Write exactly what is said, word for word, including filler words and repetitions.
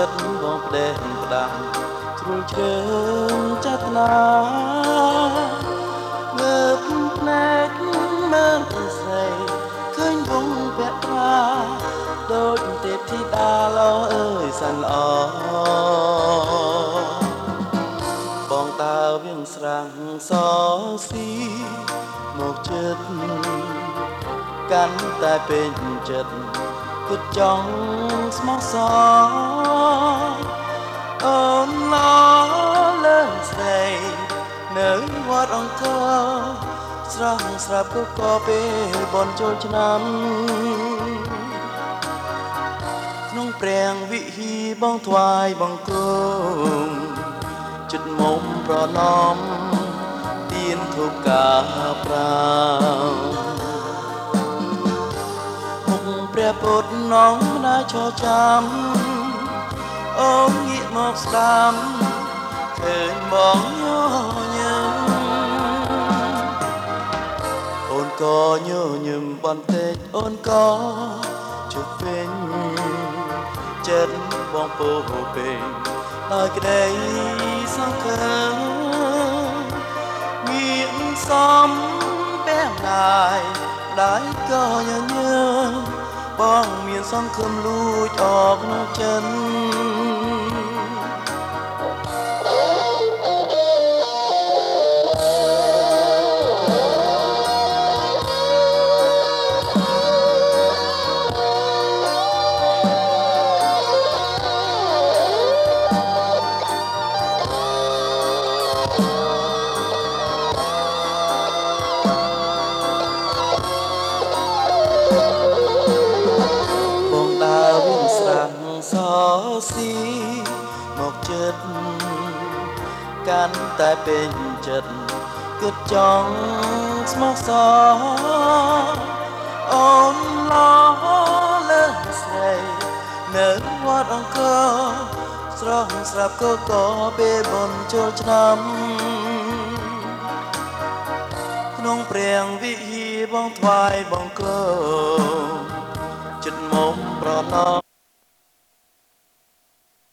ចិត្តបងផ្ដេសផ្ដាំត្រួយជ្រើងចេតនាមើលភ្នែកមើលទៅស្រីឃើញវងពាក់ត្រាដូចទេពធីតាល្អអើយសាន់ល្អបងតើវៀងស្រាំងសស៊ីមកចិត្តកាន់តែពេញចិត្តគិតចង់ស្មោះសរអូនឡលើស្រីនៅវត្តអង្គរស្រស់ស្រាប់ក៏ក៏ពេលបនចូលឆ្នាំក្នុងព្រះវិហារបងថ្វាយបង្គំចិត្តមុំប្រណំទៀនធូបកាប្រាមុខព្រះពុទ្ធនងម្ដាយឈរចាំអូនងាកមកស្ដាំឃើញបងញញឹមអូនក៏ញញឹមបន្តិចអូនក៏ជប់វិញចិត្តបងពោពេញដោយក្តីសង្ឃឹមមានសំបែងដាយដាយក៏ញញឹមបងមានសង្ឃឹមលួចអอกនោះចិនសស៊ីមកចិត្តកាន់តែពេញចិត្តគិតចង់ស្មោះសរអូនឡលើស្រីនៅវត្តអង្គរស្រស់ស្រាប់ក៏ក៏ពេលបនចូលឆ្នាំក្នុងព្រះវិហារបងថ្វាយបង្គំចិត្តមុំប្រណំ